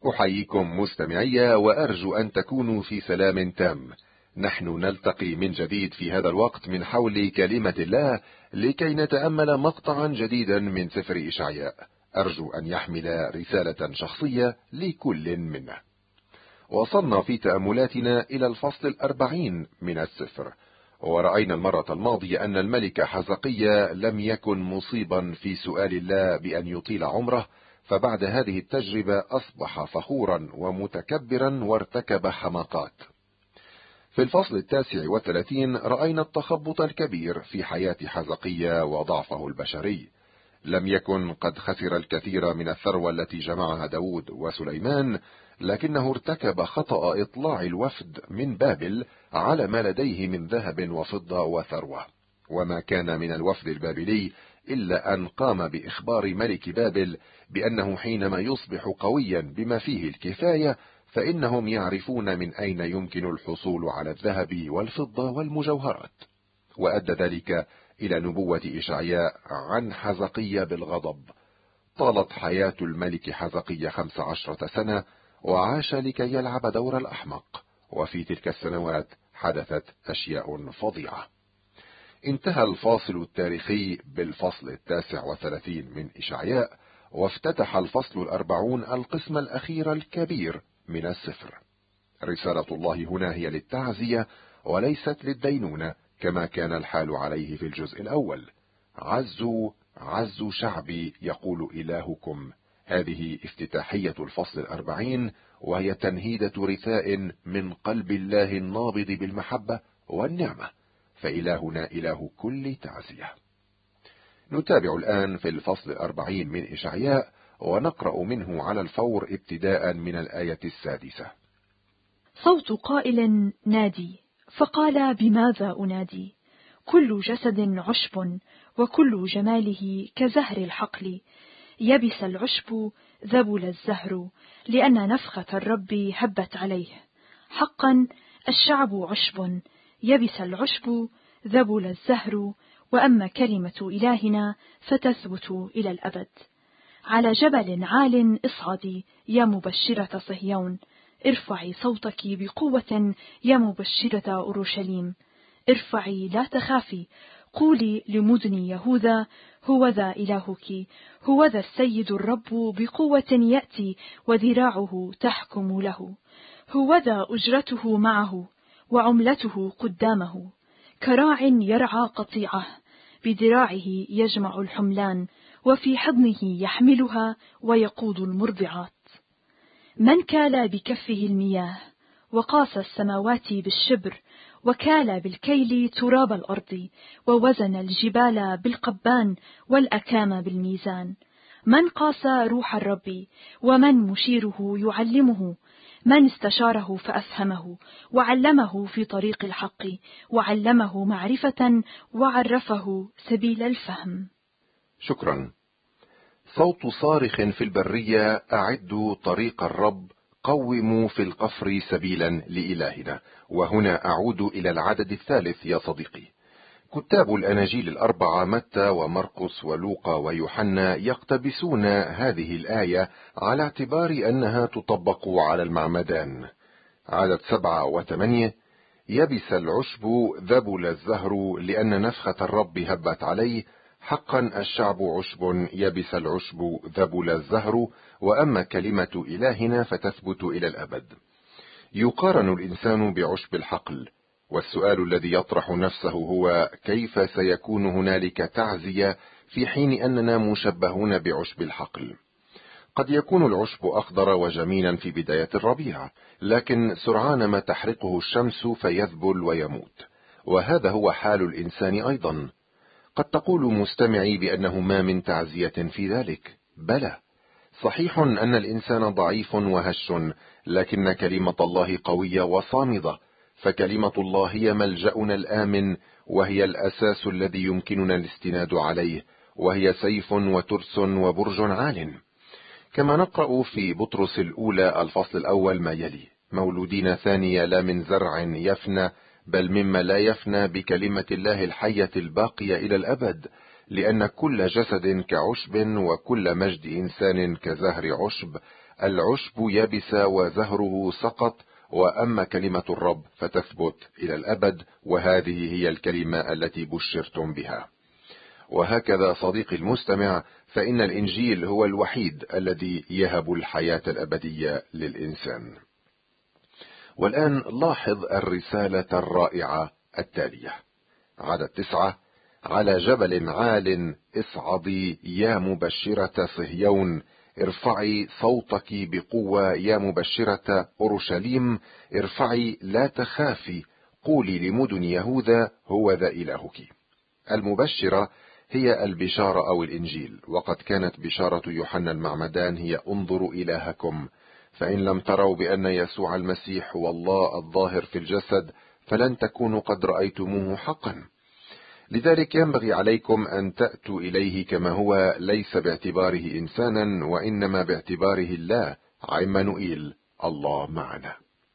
أحييكم مستمعي وأرجو أن تكونوا في سلام تام. نحن نلتقي من جديد في هذا الوقت من حول كلمة الله لكي نتأمل مقطعا جديدا من سفر إشعياء، أرجو أن يحمل رسالة شخصية لكل منا. وصلنا في تأملاتنا إلى الفصل 40 من السفر، ورأينا المرة الماضية أن الملك حزقيا لم يكن مصيبا في سؤال الله بأن يطيل عمره، فبعد هذه التجربة أصبح فخورا ومتكبرا وارتكب حماقات. في الفصل 39 رأينا التخبط الكبير في حياة حزقيا وضعفه البشري. لم يكن قد خسر الكثير من الثروة التي جمعها داود وسليمان، لكنه ارتكب خطأ إطلاع الوفد من بابل على ما لديه من ذهب وفضة وثروة، وما كان من الوفد البابلي إلا أن قام بإخبار ملك بابل بأنه حينما يصبح قويا بما فيه الكفاية فإنهم يعرفون من أين يمكن الحصول على الذهب والفضة والمجوهرات. وأدى ذلك إلى نبوة إشعياء عن حزقيا بالغضب. طالت حياة الملك حزقيا 15 سنة، وعاش لكي يلعب دور الأحمق، وفي تلك السنوات حدثت أشياء فظيعة. انتهى الفاصل التاريخي بالفصل 39 من إشعياء، وافتتح الفصل 40 القسم الأخير الكبير من السفر. رسالة الله هنا هي للتعزية وليست للدينونة كما كان الحال عليه في الجزء الأول. عزوا شعبي يقول إلهكم. هذه افتتاحية الفصل 40، وهي تنهيدة رثاء من قلب الله النابض بالمحبة والنعمة، فإلهنا إله كل تعزية. نتابع الآن في الفصل 40 من إشعياء، ونقرأ منه على الفور ابتداء من الآية 6. صوت قائل نادي، فقال بماذا أنادي؟ كل جسد عشب، وكل جماله كزهر الحقل. يبس العشب، ذبل الزهر، لأن نفخة الرب هبت عليه. حقا الشعب عشب، يبس العشب، ذبل الزهر، وأما كلمة إلهنا فتثبت إلى الأبد. على جبل عال اصعدي يا مبشرة صهيون، ارفعي صوتك بقوة يا مبشرة أورشليم. ارفعي لا تخافي، قولي لمدن يهوذا هوذا إلهك، هوذا السيد الرب بقوة يأتي وذراعه تحكم له. هوذا أجرته معه وعملته قدامه، كراع يرعى قطيعه، بذراعه يجمع الحملان، وفي حضنه يحملها ويقود المرضعات. من كال بكفه المياه، وقاس السماوات بالشبر، وكال بالكيل تراب الأرض، ووزن الجبال بالقبان والأكام بالميزان. من قاس روح الرب، ومن مشيره يعلمه؟ من استشاره فأفهمه، وعلمه في طريق الحق، وعلمه معرفة، وعرفه سبيل الفهم. شكرا. صوت صارخ في البرية، أعدوا طريق الرب، قوموا في القفر سبيلا لإلهنا. وهنا أعود إلى العدد 3 يا صديقي. كتاب الأناجيل الأربعة متى ومرقس ولوقا ويوحنا يقتبسون هذه الآية على اعتبار أنها تطبق على المعمدان. عدد 7 و8: يبس العشب، ذبل الزهر، لأن نفخة الرب هبت عليه. حقا الشعب عشب، يبس العشب، ذبل الزهر، وأما كلمة إلهنا فتثبت إلى الأبد. يقارن الإنسان بعشب الحقل، والسؤال الذي يطرح نفسه هو كيف سيكون هنالك تعزية في حين أننا مشبهون بعشب الحقل؟ قد يكون العشب أخضر وجميلا في بداية الربيع، لكن سرعان ما تحرقه الشمس فيذبل ويموت، وهذا هو حال الإنسان أيضا. قد تقول مستمعي بأنه ما من تعزية في ذلك. بلى، صحيح أن الإنسان ضعيف وهش، لكن كلمة الله قوية وصامدة، فكلمة الله هي ملجأنا الآمن، وهي الأساس الذي يمكننا الاستناد عليه، وهي سيف وترس وبرج عال. كما نقرأ في بطرس الأولى الفصل الأول ما يلي: مولودين ثانية لا من زرع يفنى، بل مما لا يفنى بكلمة الله الحية الباقية إلى الأبد. لأن كل جسد كعشب، وكل مجد إنسان كزهر عشب، العشب يبس وزهره سقط، وأما كلمة الرب فتثبت إلى الأبد، وهذه هي الكلمة التي بشرتم بها. وهكذا صديقي المستمع، فإن الإنجيل هو الوحيد الذي يهب الحياة الأبدية للإنسان. والآن لاحظ الرسالة الرائعة التالية. عدد 9: على جبل عال اصعدي يا مبشرة صهيون، ارفعي صوتك بقوة يا مبشرة أورشليم، ارفعي لا تخافي، قولي لمدن يهوذا هو ذا إلهك. المبشرة هي البشارة أو الإنجيل، وقد كانت بشارة يوحنا المعمدان هي انظروا إلهكم، فإن لم تروا بأن يسوع المسيح هو الله الظاهر في الجسد فلن تكونوا قد رأيتموه حقا. لذلك ينبغي عليكم أن تأتوا إليه كما هو، ليس باعتباره إنسانا وإنما باعتباره الله، عمانوئيل، الله معنا.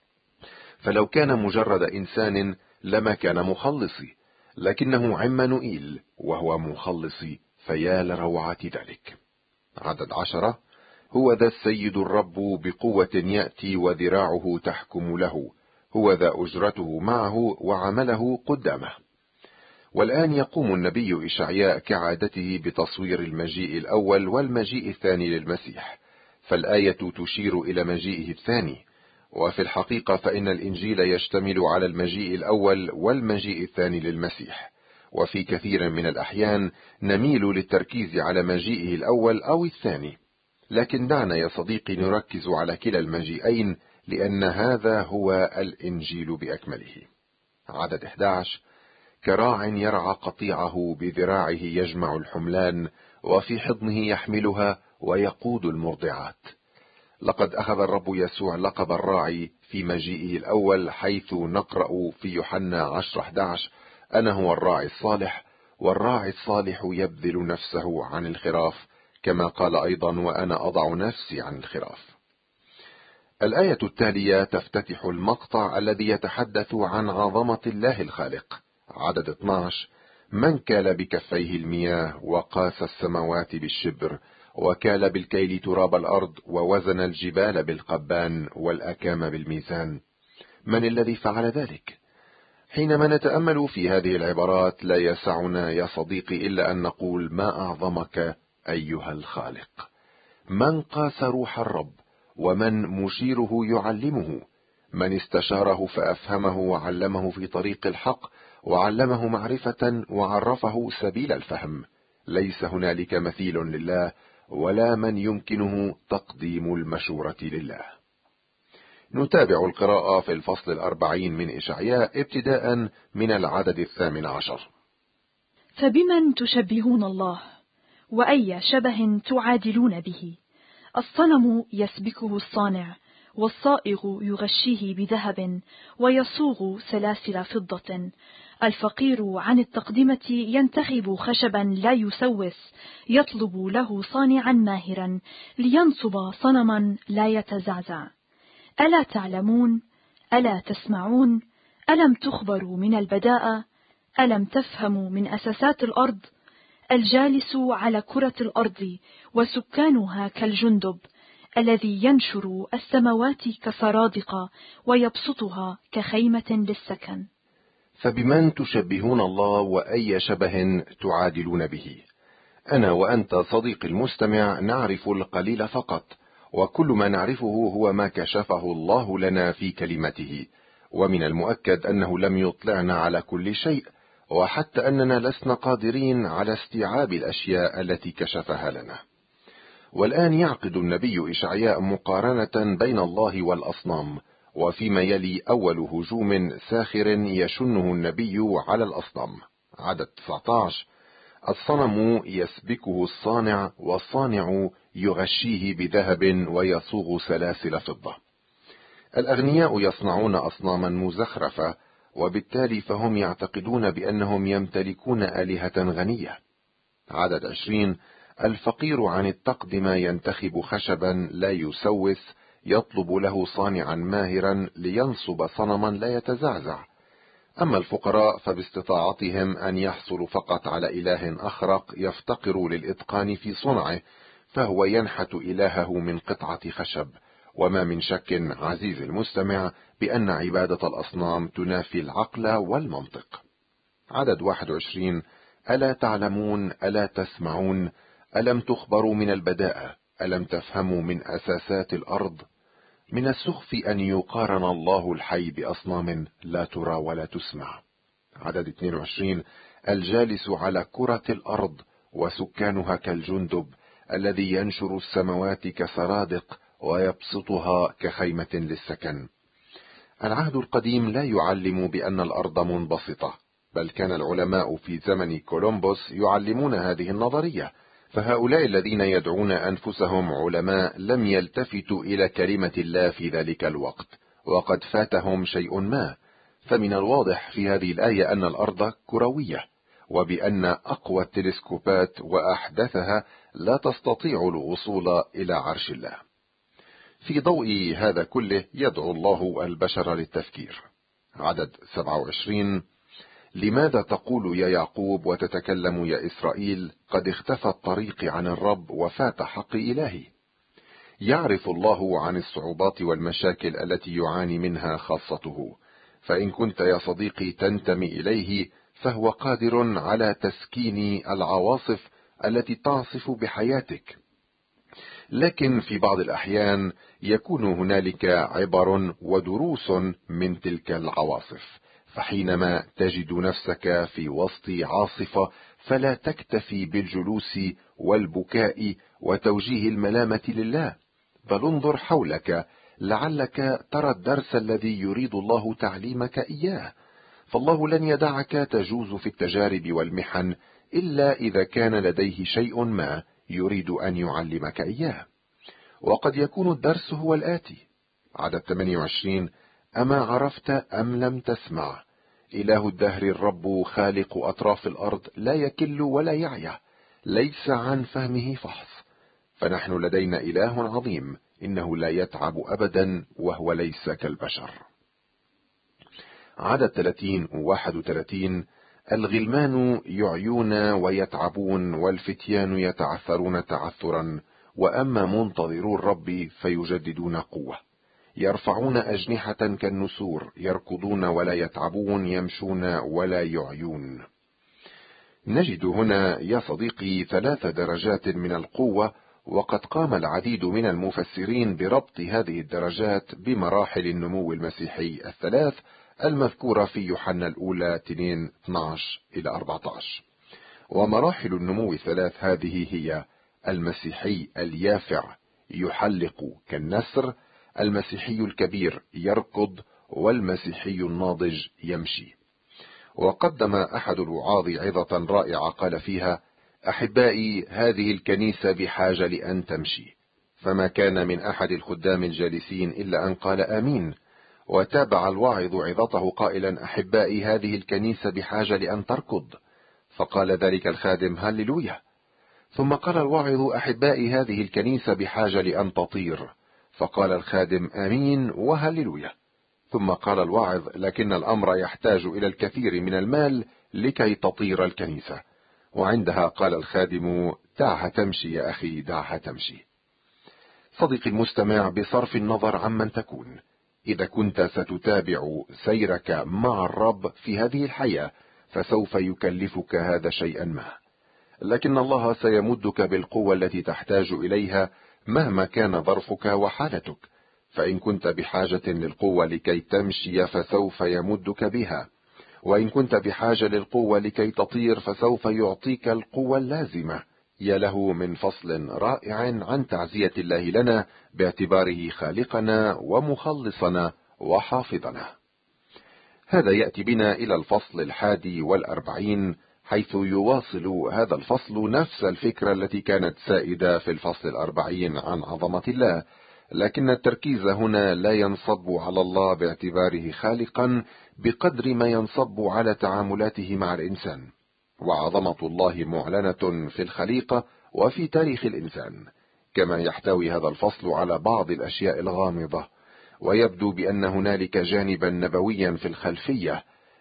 فلو كان مجرد إنسان لما كان مخلصي، لكنه عمانوئيل وهو مخلصي، فيا لروعة ذلك. عدد 10: هو ذا السيد الرب بقوة يأتي وذراعه تحكم له، هو ذا أجرته معه وعمله قدامه. والآن يقوم النبي إشعياء كعادته بتصوير المجيء الأول والمجيء الثاني للمسيح، فالآية تشير إلى مجيئه الثاني، وفي الحقيقة فإن الإنجيل يشتمل على المجيء الأول والمجيء الثاني للمسيح، وفي كثير من الأحيان نميل للتركيز على مجيئه الأول أو الثاني، لكن دعنا يا صديقي نركز على كلا المجيئين، لأن هذا هو الإنجيل بأكمله. عدد 11: كراع يرعى قطيعه بذراعه يجمع الحملان، وفي حضنه يحملها ويقود المرضعات. لقد أخذ الرب يسوع لقب الراعي في مجيئه الأول، حيث نقرأ في يوحنا 10:11: أنا هو الراعي الصالح، والراعي الصالح يبذل نفسه عن الخراف، كما قال أيضا وأنا أضع نفسي عن الخراف. الآية التالية تفتتح المقطع الذي يتحدث عن عظمة الله الخالق. عدد 12: من كال بكفيه المياه وقاس السماوات بالشبر، وكال بالكيل تراب الأرض، ووزن الجبال بالقبان والأكام بالميزان. من الذي فعل ذلك؟ حينما نتأمل في هذه العبارات لا يسعنا يا صديقي إلا أن نقول ما أعظمك أيها الخالق. من قاس روح الرب، ومن مشيره يعلمه، من استشاره فأفهمه وعلمه في طريق الحق، وعلمه معرفة وعرفه سبيل الفهم. ليس هنالك مثيل لله، ولا من يمكنه تقديم المشورة لله. نتابع القراءة في الفصل 40 من إشعياء ابتداء من العدد 18. فبمن تشبهون الله، وأي شبه تعادلون به؟ الصنم يسبكه الصانع، والصائغ يغشيه بذهب، ويصوغ سلاسل فضة. الفقير عن التقدمة ينتخب خشبا لا يسوس، يطلب له صانعا ماهرا، لينصب صنما لا يتزعزع. ألا تعلمون؟ ألا تسمعون؟ ألم تخبروا من البداءة؟ ألم تفهموا من أساسات الأرض؟ الجالس على كرة الأرض وسكانها كالجندب، الذي ينشر السماوات كسرادق ويبسطها كخيمة للسكن. فبمن تشبهون الله، وأي شبه تعادلون به؟ أنا وأنت صديق المستمع نعرف القليل فقط، وكل ما نعرفه هو ما كشفه الله لنا في كلمته، ومن المؤكد أنه لم يطلعنا على كل شيء، وحتى أننا لسنا قادرين على استيعاب الأشياء التي كشفها لنا. والآن يعقد النبي إشعياء مقارنة بين الله والأصنام، وفيما يلي أول هجوم ساخر يشنه النبي على الأصنام. عدد 19: الصنم يسبكه الصانع، والصانع يغشيه بذهب ويصوغ سلاسل فضة. الأغنياء يصنعون أصناما مزخرفة، وبالتالي فهم يعتقدون بأنهم يمتلكون آلهة غنية. عدد 20: الفقير عن التقدمة ينتخب خشبا لا يسوس، يطلب له صانعا ماهرا، لينصب صنما لا يتزعزع. أما الفقراء فباستطاعتهم أن يحصلوا فقط على إله أخرق يفتقر للإتقان في صنعه، فهو ينحت إلهه من قطعة خشب. وما من شك عزيزي المستمع بأن عبادة الأصنام تنافي العقل والمنطق. عدد 21: ألا تعلمون؟ ألا تسمعون؟ ألم تخبروا من البداءة؟ ألم تفهموا من أساسات الأرض؟ من السخف أن يقارن الله الحي بأصنام لا ترى ولا تسمع. عدد 22: الجالس على كرة الأرض وسكانها كالجندب الذي ينشر السماوات كسرادق ويبسطها كخيمة للسكن. العهد القديم لا يعلم بأن الأرض منبسطة، بل كان العلماء في زمن كولومبوس يعلمون هذه النظرية، فهؤلاء الذين يدعون أنفسهم علماء لم يلتفتوا إلى كلمة الله في ذلك الوقت، وقد فاتهم شيء ما. فمن الواضح في هذه الآية أن الأرض كروية، وبأن أقوى التلسكوبات وأحدثها لا تستطيع الوصول إلى عرش الله. في ضوء هذا كله يدعو الله البشر للتفكير. عدد 27: لماذا تقول يا يعقوب وتتكلم يا إسرائيل قد اختفى الطريق عن الرب وفات حق إلهي؟ يعرف الله عن الصعوبات والمشاكل التي يعاني منها خاصته، فإن كنت يا صديقي تنتمي إليه فهو قادر على تسكين العواصف التي تعصف بحياتك. لكن في بعض الأحيان يكون هنالك عبر ودروس من تلك العواصف، فحينما تجد نفسك في وسط عاصفة فلا تكتفي بالجلوس والبكاء وتوجيه الملامة لله، بل انظر حولك لعلك ترى الدرس الذي يريد الله تعليمك إياه. فالله لن يدعك تجوز في التجارب والمحن إلا إذا كان لديه شيء ما يريد أن يعلمك إياه، وقد يكون الدرس هو الآتي. عدد 28: أما عرفت أم لم تسمع؟ إله الدهر الرب خالق أطراف الأرض لا يكل ولا يعيا، ليس عن فهمه فحص. فنحن لدينا إله عظيم إنه لا يتعب أبدا وهو ليس كالبشر. عدد 30 و31: الغلمان يعيون ويتعبون والفتيان يتعثرون تعثرا، وأما منتظرو الرب فيجددون قوة، يرفعون أجنحة كالنسور، يركضون ولا يتعبون، يمشون ولا يعيون. نجد هنا يا صديقي 3 درجات من القوة، وقد قام العديد من المفسرين بربط هذه الدرجات بمراحل النمو المسيحي 3 المذكورة في يوحنا الأولى 2:12-14. ومراحل النمو 3 هذه هي: المسيحي اليافع يحلق كالنسر، المسيحي الكبير يركض، والمسيحي الناضج يمشي. وقدم أحد الوعاظ عظة رائعة قال فيها: أحبائي، هذه الكنيسة بحاجة لأن تمشي. فما كان من أحد الخدام الجالسين إلا أن قال آمين. وتابع الواعظ عظته قائلا: أحبائي، هذه الكنيسة بحاجة لأن تركض. فقال ذلك الخادم: هللويا. ثم قال الواعظ: أحبائي، هذه الكنيسة بحاجة لأن تطير. فقال الخادم: آمين وهللويا. ثم قال الواعظ: لكن الأمر يحتاج إلى الكثير من المال لكي تطير الكنيسة. وعندها قال الخادم: دعها تمشي يا أخي، دعها تمشي. صديقي المستمع، بصرف النظر عمن تكون، إذا كنت ستتابع سيرك مع الرب في هذه الحياة فسوف يكلفك هذا شيئا ما، لكن الله سيمدك بالقوة التي تحتاج إليها مهما كان ظرفك وحالتك. فإن كنت بحاجة للقوة لكي تمشي فسوف يمدك بها، وإن كنت بحاجة للقوة لكي تطير فسوف يعطيك القوة اللازمة. يا له من فصل رائع عن تعزية الله لنا باعتباره خالقنا ومخلصنا وحافظنا. هذا يأتي بنا إلى الفصل 41، حيث يواصل هذا الفصل نفس الفكرة التي كانت سائدة في الفصل 40 عن عظمة الله، لكن التركيز هنا لا ينصب على الله باعتباره خالقا بقدر ما ينصب على تعاملاته مع الإنسان. وعظمة الله معلنة في الخليقة وفي تاريخ الإنسان، كما يحتوي هذا الفصل على بعض الأشياء الغامضة. ويبدو بأن هنالك جانبا نبويا في الخلفية،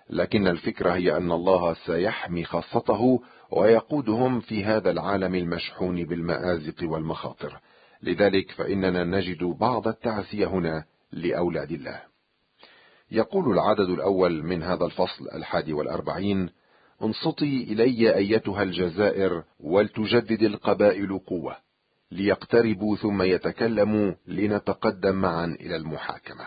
لكن الفكرة هي أن الله سيحمي خاصته ويقودهم في هذا العالم المشحون بالمآزق والمخاطر. لذلك فإننا نجد بعض التعزية هنا لأولاد الله. يقول العدد الأول من هذا الفصل 41: انصتي إلي أيتها الجزائر ولتجدد القبائل قوة، ليقتربوا ثم يتكلموا، لنتقدم معا إلى المحاكمة.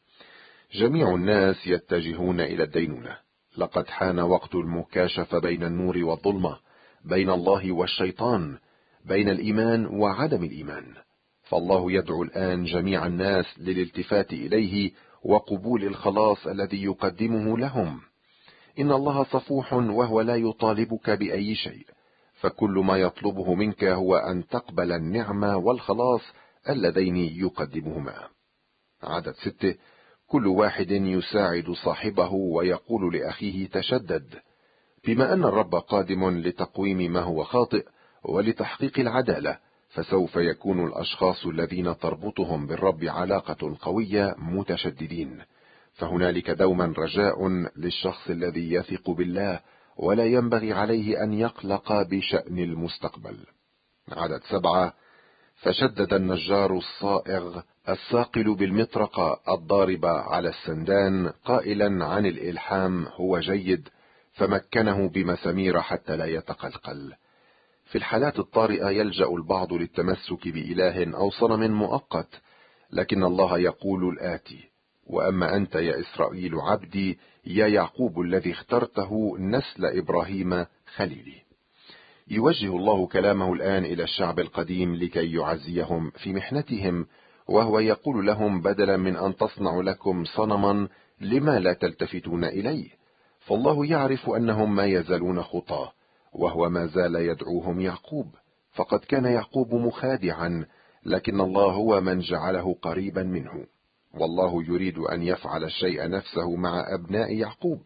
جميع الناس يتجهون إلى الدينونة. لقد حان وقت المكاشفة بين النور والظلمة، بين الله والشيطان، بين الإيمان وعدم الإيمان. فالله يدعو الآن جميع الناس للالتفات إليه وقبول الخلاص الذي يقدمه لهم. إن الله صفوح وهو لا يطالبك بأي شيء، فكل ما يطلبه منك هو أن تقبل النعمة والخلاص اللذين يقدمهما. عدد 6: كل واحد يساعد صاحبه ويقول لأخيه تشدد. بما أن الرب قادم لتقويم ما هو خاطئ ولتحقيق العدالة، فسوف يكون الأشخاص الذين تربطهم بالرب علاقة قوية متشددين. فهنالك دوما رجاء للشخص الذي يثق بالله، ولا ينبغي عليه أن يقلق بشأن المستقبل. عدد 7: فشدد النجار الصائغ الثاقل بالمطرقة الضاربة على السندان قائلا عن الإلحام هو جيد، فمكنه بمسامير حتى لا يتقلقل. في الحالات الطارئة يلجأ البعض للتمسك بإله أو صنم مؤقت، لكن الله يقول الآتي: وأما أنت يا إسرائيل عبدي، يا يعقوب الذي اخترته، نسل إبراهيم خليلي. يوجه الله كلامه الآن إلى الشعب القديم لكي يعزيهم في محنتهم، وهو يقول لهم: بدلا من أن تصنعوا لكم صنما، لما لا تلتفتون إليه؟ فالله يعرف أنهم ما يزالون خطاه، وهو ما زال يدعوهم يعقوب. فقد كان يعقوب مخادعا، لكن الله هو من جعله قريبا منه. والله يريد أن يفعل الشيء نفسه مع أبناء يعقوب.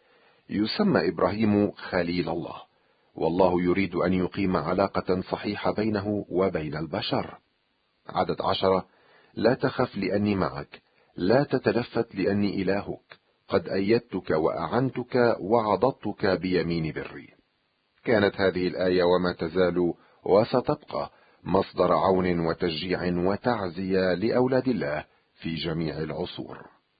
يسمى إبراهيم خليل الله، والله يريد أن يقيم علاقة صحيحة بينه وبين البشر. عدد 10: لا تخف لأني معك، لا تتلفت لأني إلهك، قد أيدتك وأعنتك وعضدتك بيمين بري. كانت هذه الآية وما تزال وستبقى مصدر عون وتشجيع وتعزية لأولاد الله في جميع العصور.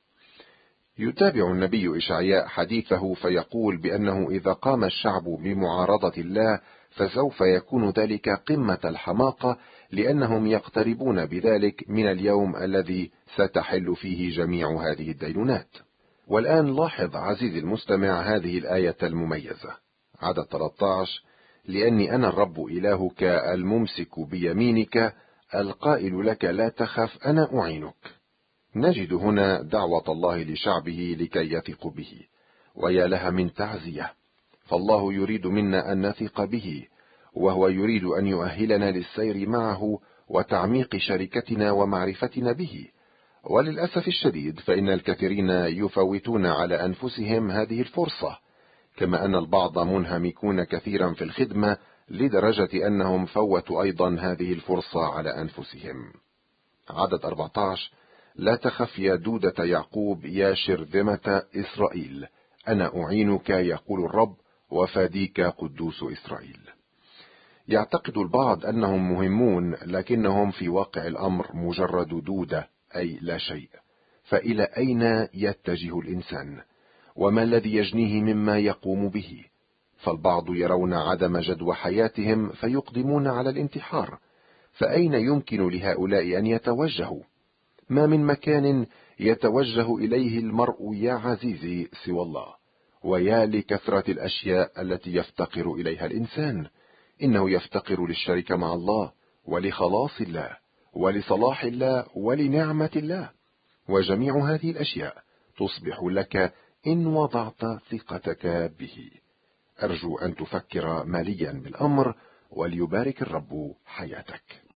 يتابع النبي إشعياء حديثه فيقول بأنه إذا قام الشعب بمعارضة الله فسوف يكون ذلك قمة الحماقة، لأنهم يقتربون بذلك من اليوم الذي ستحل فيه جميع هذه الدينونات. والآن لاحظ عزيزي المستمع هذه الآية المميزة. عدد 13: لأني أنا الرب إلهك الممسك بيمينك، القائل لك لا تخف، أنا أعينك. نجد هنا دعوة الله لشعبه لكي يثق به، ويا لها من تعزية. فالله يريد منا أن نثق به، وهو يريد أن يؤهلنا للسير معه وتعميق شركتنا ومعرفتنا به. وللأسف الشديد فإن الكثيرين يفوتون على أنفسهم هذه الفرصة، كما أن البعض منهمكون كثيرا في الخدمة لدرجة أنهم فوتوا أيضا هذه الفرصة على أنفسهم. عدد 14: لا تخف يا دودة يعقوب، يا شرذمة إسرائيل، أنا أعينك يقول الرب، وفاديك قدوس إسرائيل. يعتقد البعض أنهم مهمون، لكنهم في واقع الأمر مجرد دودة، أي لا شيء. فإلى أين يتجه الإنسان؟ وما الذي يجنيه مما يقوم به؟ فالبعض يرون عدم جدوى حياتهم فيقدمون على الانتحار. فأين يمكن لهؤلاء أن يتوجهوا؟ ما من مكان يتوجه إليه المرء يا عزيزي سوى الله. ويا لكثرة الأشياء التي يفتقر إليها الإنسان. إنه يفتقر للشركة مع الله، ولخلاص الله، ولصلاح الله، ولنعمة الله. وجميع هذه الأشياء تصبح لك إن وضعت ثقتك به. أرجو أن تفكر ماليا بالأمر، وليبارك الرب حياتك.